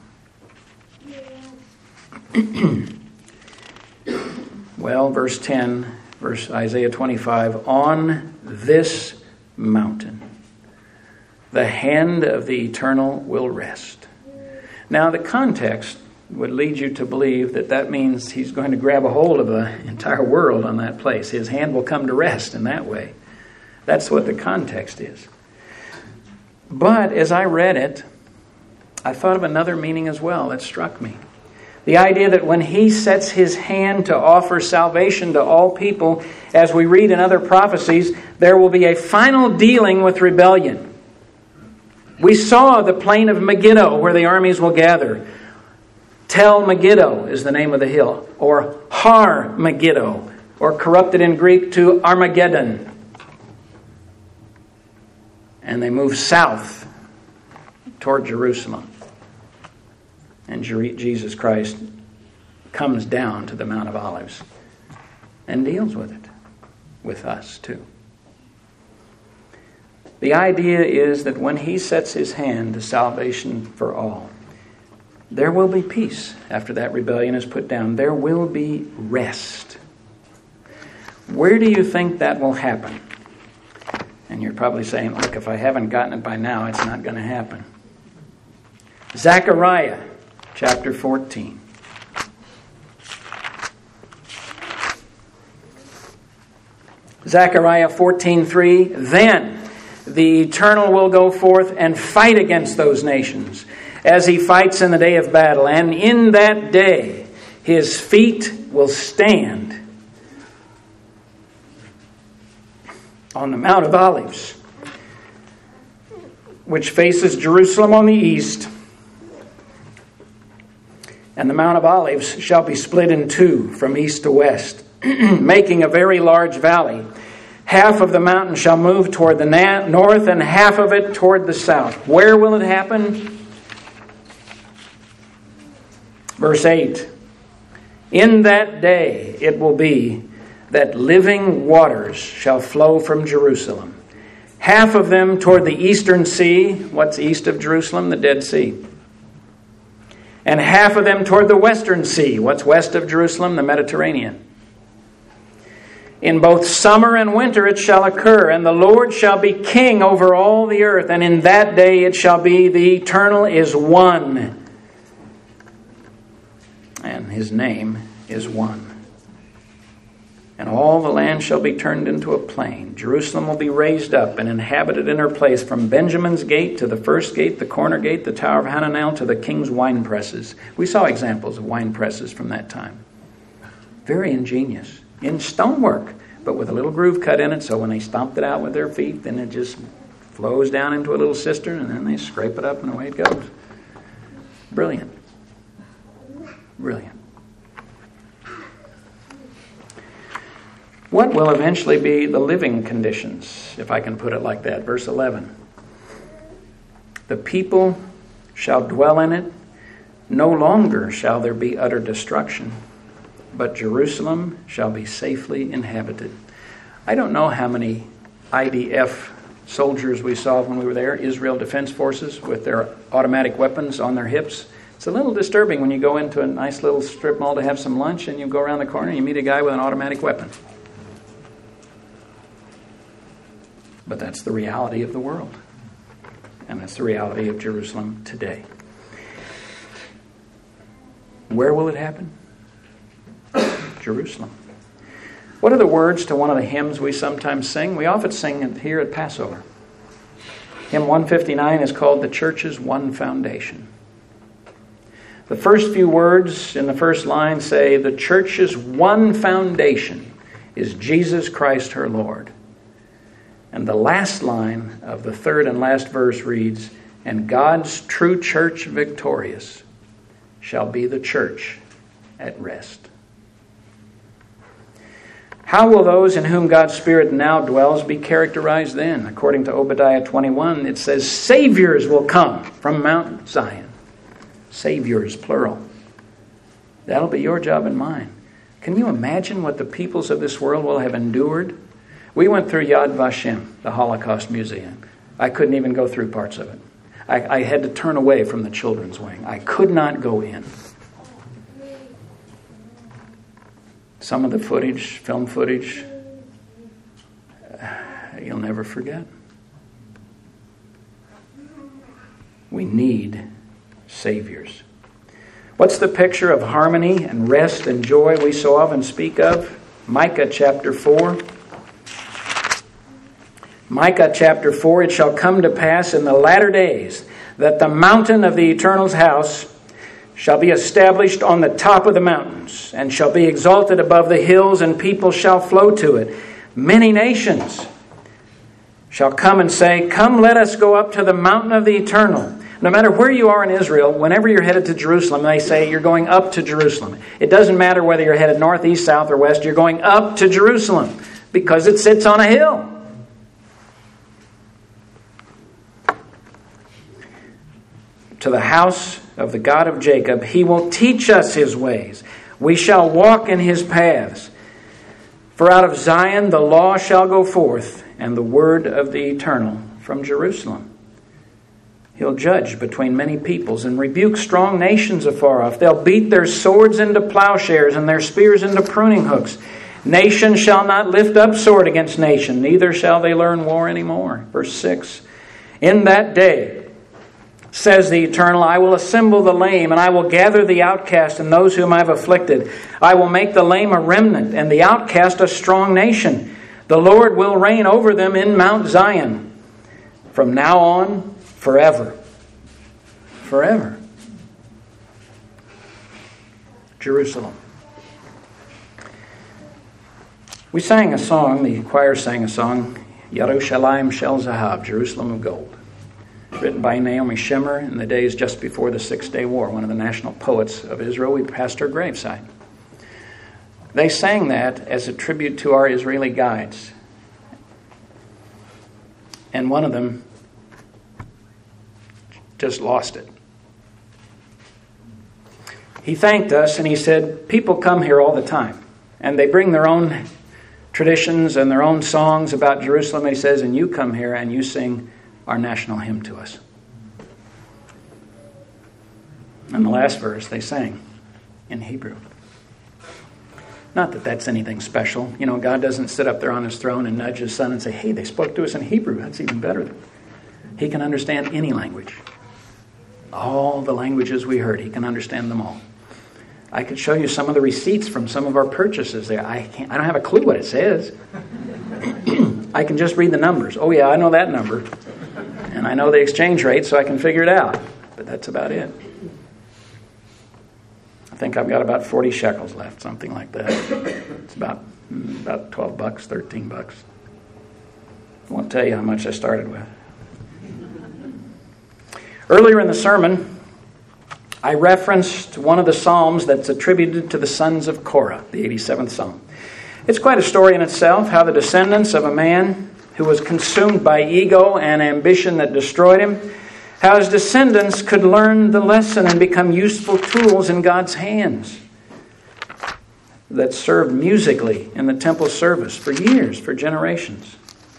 Well, verse 10, verse Isaiah 25, on this mountain, the hand of the eternal will rest. Now, the context would lead you to believe that that means he's going to grab a hold of the entire world on that place. His hand will come to rest in that way. That's what the context is. But as I read it, I thought of another meaning as well that struck me. The idea that when he sets his hand to offer salvation to all people, as we read in other prophecies, there will be a final dealing with rebellion. We saw the plain of Megiddo where the armies will gather. Tel Megiddo is the name of the hill, or Har Megiddo, or corrupted in Greek to Armageddon. And they move south toward Jerusalem. And Jesus Christ comes down to the Mount of Olives and deals with it, with us too. The idea is that when he sets his hand to salvation for all, there will be peace after that rebellion is put down. There will be rest. Where do you think that will happen? And you're probably saying, look, if I haven't gotten it by now, it's not going to happen. Zechariah chapter 14. Zechariah 14:3. Then the Eternal will go forth and fight against those nations, as he fights in the day of battle. And in that day his feet will stand on the Mount of Olives, which faces Jerusalem on the east. And the Mount of Olives shall be split in two from east to west, making a very large valley. Half of the mountain shall move toward the north and half of it toward the south. Where will it happen? Verse 8. In that day it will be that living waters shall flow from Jerusalem. Half of them toward the eastern sea. What's east of Jerusalem? The Dead Sea. And half of them toward the western sea. What's west of Jerusalem? The Mediterranean. In both summer and winter it shall occur, and the Lord shall be king over all the earth. And in that day it shall be, the Eternal is one, and his name is one. And all the land shall be turned into a plain. Jerusalem will be raised up and inhabited in her place, from Benjamin's gate to the first gate, the corner gate, the Tower of Hananel, to the king's wine presses. We saw examples of wine presses from that time. Very ingenious. In stonework, but with a little groove cut in it, so when they stomped it out with their feet, then it just flows down into a little cistern, and then they scrape it up, and away it goes. Brilliant. Brilliant. What will eventually be the living conditions, if I can put it like that? Verse 11. The people shall dwell in it. No longer shall there be utter destruction, but Jerusalem shall be safely inhabited. I don't know how many IDF soldiers we saw when we were there, Israel Defense Forces, with their automatic weapons on their hips. It's a little disturbing when you go into a nice little strip mall to have some lunch and you go around the corner and you meet a guy with an automatic weapon. But that's the reality of the world. And that's the reality of Jerusalem today. Where will it happen? Jerusalem. What are the words to one of the hymns we sometimes sing? We often sing it here at Passover. Hymn 159 is called "The Church's One Foundation." The first few words in the first line say, "The church's one foundation is Jesus Christ her Lord." And the last line of the third and last verse reads, "And God's true church victorious shall be the church at rest." How will those in whom God's Spirit now dwells be characterized then? According to Obadiah 21, it says, "Saviors will come from Mount Zion." Saviors, plural. That'll be your job and mine. Can you imagine what the peoples of this world will have endured? We went through Yad Vashem, the Holocaust Museum. I couldn't even go through parts of it. I had to turn away from the children's wing. I could not go in. Some of the footage, film footage, you'll never forget. We need saviors. What's the picture of harmony and rest and joy we so often speak of? Micah chapter 4. Micah chapter 4, "It shall come to pass in the latter days that the mountain of the Eternal's house shall be established on the top of the mountains, and shall be exalted above the hills, and people shall flow to it. Many nations shall come and say, 'Come, let us go up to the mountain of the Eternal.'" No matter where you are in Israel, whenever you're headed to Jerusalem, they say you're going up to Jerusalem. It doesn't matter whether you're headed north, east, south, or west, you're going up to Jerusalem because it sits on a hill. To the house of the God of Jacob, he will teach us his ways. We shall walk in his paths. For out of Zion the law shall go forth, and the word of the Eternal from Jerusalem. He'll judge between many peoples and rebuke strong nations afar off. They'll beat their swords into plowshares and their spears into pruning hooks. Nation shall not lift up sword against nation, neither shall they learn war anymore. Verse 6. "In that day, says the Eternal, I will assemble the lame, and I will gather the outcast and those whom I have afflicted. I will make the lame a remnant, and the outcast a strong nation. The Lord will reign over them in Mount Zion, from now on, forever." Forever. Jerusalem. We sang a song, the choir sang a song, "Yerushalayim Shel Zahav," Jerusalem of Gold, written by Naomi Shemer in the days just before the Six-Day War, one of the national poets of Israel. We passed her graveside. They sang that as a tribute to our Israeli guides. And one of them just lost it. He thanked us and he said, "People come here all the time and they bring their own traditions and their own songs about Jerusalem." He says, "And you come here and you sing our national hymn to us." And the last verse they sang in Hebrew. Not that that's anything special. You know, God doesn't sit up there on his throne and nudge his son and say, "Hey, they spoke to us in Hebrew. That's even better." He can understand any language. All the languages we heard, he can understand them all. I could show you some of the receipts from some of our purchases there. I don't have a clue what it says. I can just read the numbers. Oh yeah, I know that number. And I know the exchange rate, so I can figure it out. But that's about it. I think I've got about 40 shekels left, something like that. It's about $12, $13. I won't tell you how much I started with. Earlier in the sermon, I referenced one of the Psalms that's attributed to the sons of Korah, the 87th Psalm. It's quite a story in itself, how the descendants of a man who was consumed by ego and ambition that destroyed him, how his descendants could learn the lesson and become useful tools in God's hands that served musically in the temple service for years, for generations.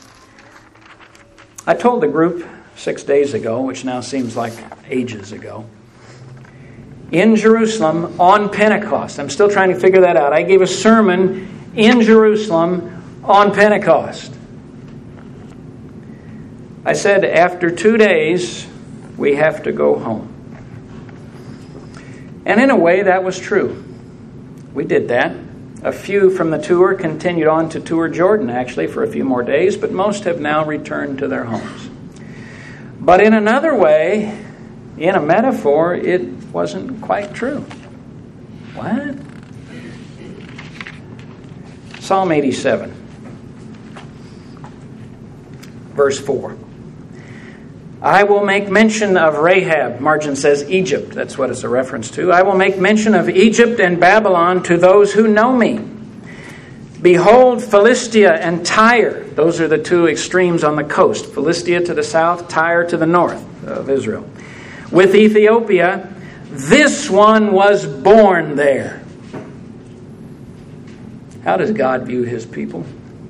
I told the group 6 days ago, which now seems like ages ago, in Jerusalem on Pentecost. I'm still trying to figure that out. I gave a sermon in Jerusalem on Pentecost. I said, after 2 days, we have to go home. And in a way, that was true. We did that. A few from the tour continued on to tour Jordan, actually, for a few more days, but most have now returned to their homes. But in another way, in a metaphor, it wasn't quite true. What? Psalm 87, verse 4. I will make mention of Rahab. Margin says Egypt. That's what it's a reference to. I will make mention of Egypt and Babylon to those who know me. Behold, Philistia and Tyre. Those are the two extremes on the coast. Philistia to the south, Tyre to the north of Israel. With Ethiopia, this one was born there. How does God view his people?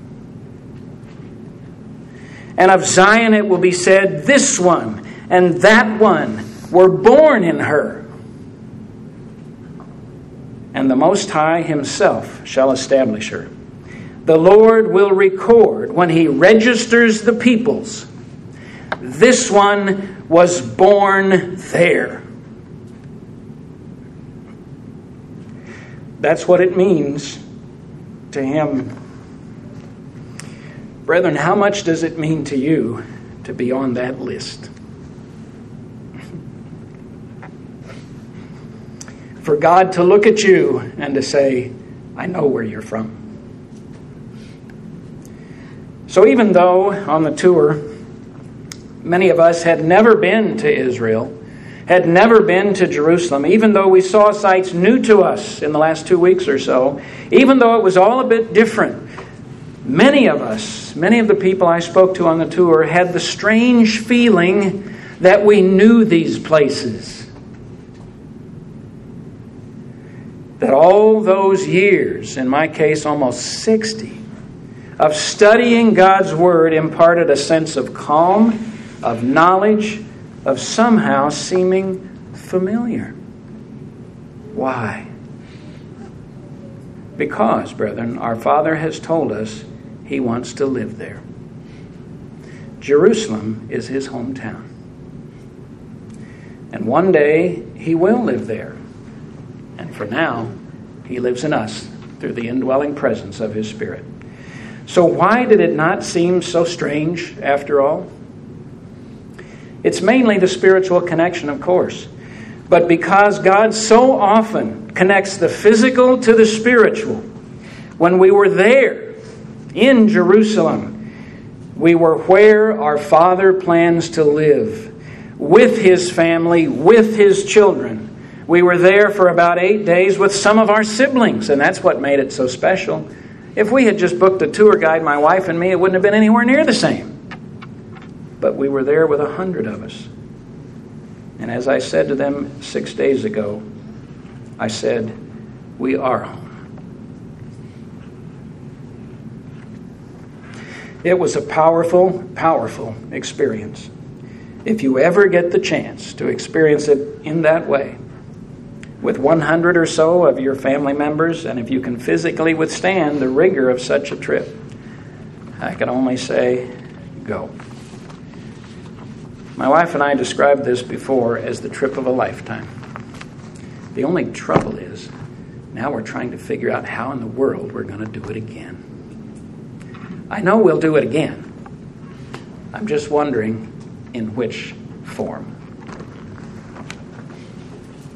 And of Zion it will be said, this one and that one were born in her. And the Most High himself shall establish her. The Lord will record when he registers the peoples. This one was born there. That's what it means to him. Brethren, how much does it mean to you to be on that list? For God to look at you and to say, I know where you're from. So even though on the tour, many of us had never been to Israel, had never been to Jerusalem, even though we saw sites new to us in the last 2 weeks or so, even though it was all a bit different, many of us, many of the people I spoke to on the tour had the strange feeling that we knew these places. That all those years, in my case almost 60, of studying God's Word imparted a sense of calm, of knowledge, of somehow seeming familiar. Why? Because, brethren, our Father has told us he wants to live there. Jerusalem is his hometown. And one day he will live there. And for now, he lives in us through the indwelling presence of his Spirit. So why did it not seem so strange after all? It's mainly the spiritual connection, of course. But because God so often connects the physical to the spiritual, when we were there in Jerusalem, we were where our Father plans to live, with his family, with his children. We were there for about 8 days with some of our siblings, and that's what made it so special. If we had just booked a tour guide, my wife and me, it wouldn't have been anywhere near the same. But we were there with 100 of us. And as I said to them 6 days ago, I said, we are home. It was a powerful, powerful experience. If you ever get the chance to experience it in that way, with 100 or so of your family members, and if you can physically withstand the rigor of such a trip, I can only say, go. My wife and I described this before as the trip of a lifetime. The only trouble is Now we're trying to figure out how in the world we're going to do it again. I know we'll do it again. I'm just wondering in which form.